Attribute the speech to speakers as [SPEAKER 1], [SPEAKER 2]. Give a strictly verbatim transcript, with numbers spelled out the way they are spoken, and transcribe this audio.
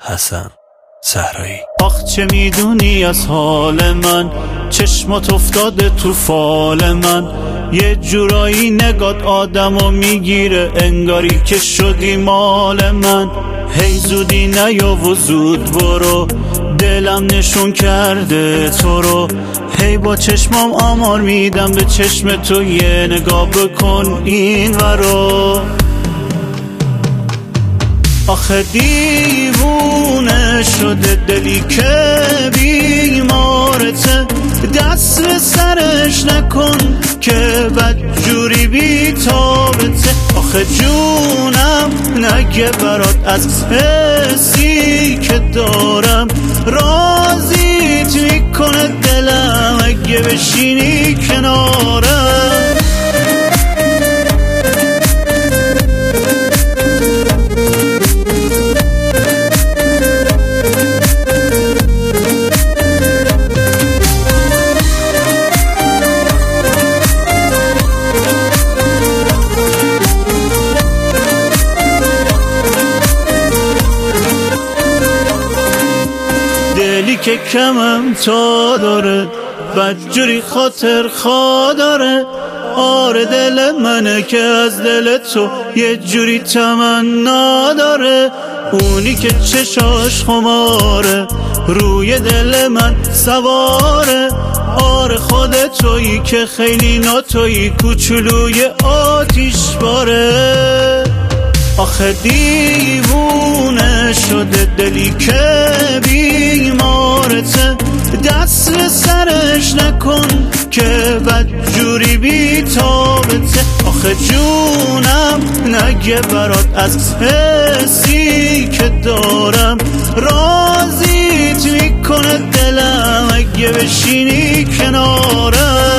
[SPEAKER 1] حسن صحرایی.
[SPEAKER 2] آخ چه میدونی از حال من، چشمات افتاده تو فال من، یه جورایی نگات آدمو میگیره انگاری که شدی مال من. هی زودی نیا و زود برو، دلم نشون کرده تو رو. هی با چشمام آمار میدم به چشم تو، یه نگاه بکن این ورا. آخه دیوونه شده دلی که بیمارته، دست به سرش نکن که بدجوری بی تابته. آخه جونم نگه برات از حسی که دارم، رازیت میکنه دلم اگه بشینی کنارم. دلی که کمم تا داره، بدجوری خاطر خوا داره. آره دل منه که از دل تو یه جوری تمنا داره. اونی که چشاش خماره، روی دل من سواره. آره خودت تویی که خیلی ناتویی، کوچولوی آتیش باره. آخه دیوونه شده دلی که بیمارته، دست به سرش نکن که بدجوری بی تابته. آخه جونم نگه برات از حسی که دارم، رازیت میکنه دلم اگه بشینی کنارم.